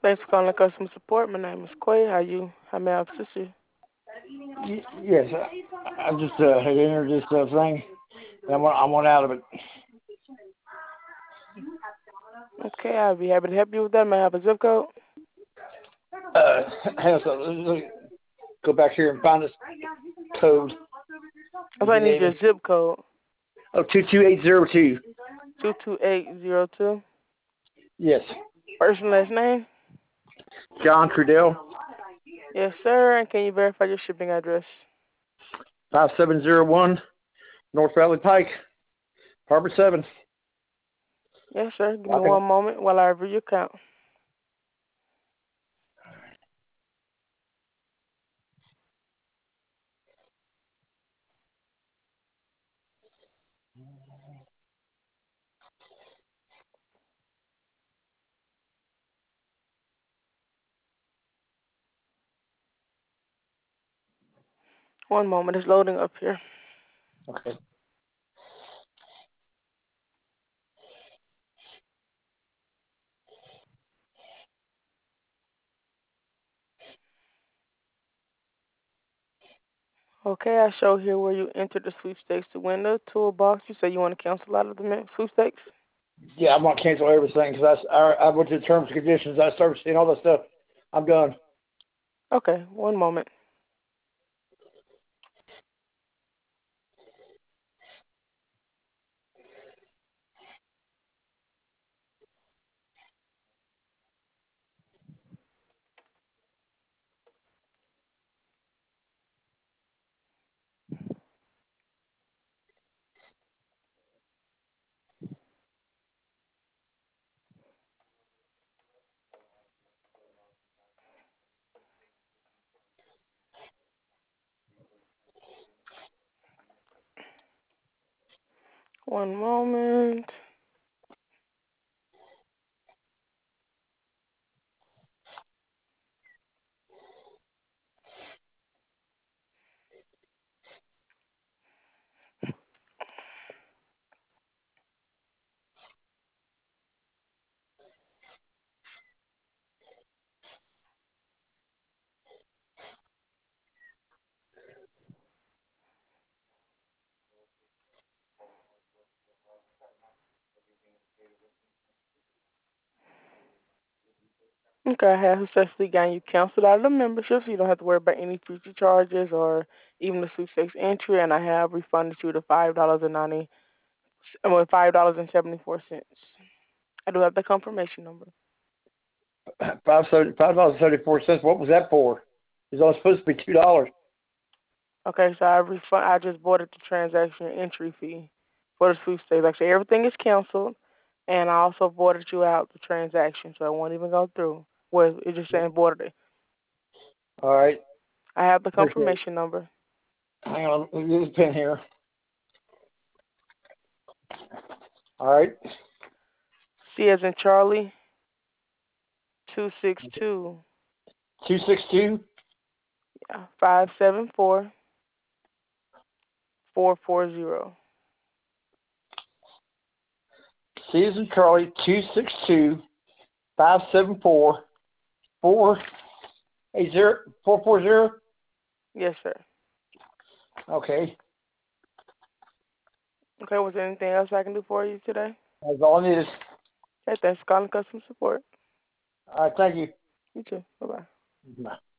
Thanks for calling customer support. My name is Quay. How may I assist you? Yes, I just had entered this thing, and I want out of it. Okay, I'll be happy to help you with that. May I have a zip code? Hang on, let me go back here and find this code. I need your zip code. Oh, 22802. 22802. Yes. First and last name? John Trudell. Yes, sir. And can you verify your shipping address? 5701 North Valley Pike, Harbor 7. Yes, sir. Give me one moment while I review your account. One moment. It's loading up here. Okay. Okay, I show here where you entered the sweepstakes to win the toolbox. You say you want to cancel out of the sweepstakes? Yeah, I'm gonna cancel everything because I went to the terms and conditions. I started seeing all that stuff. I'm done. Okay, one moment. One moment. Okay, I have successfully gotten you canceled out of the membership, so you don't have to worry about any future charges or even the sweepstakes entry. And I have refunded you the $5.74. I do have the confirmation number. $5.74. What was that for? It's only supposed to be $2. Okay, so I just voided the transaction entry fee for the sweepstakes. Like I say, everything is canceled, and I also voided you out the transaction, so it won't even go through. Well, it's just saying voided it. All right. I have the confirmation number. Hang on, let me get this pen here. All right. C as in Charlie. 262. 262. Yeah. 574 440. C as in Charlie. 262 574 440. Yes, sir. Okay. Okay, was there anything else I can do for you today? That's all I needed. Okay, thanks for calling customer support. All right. Thank you. You too. Bye-bye. Bye.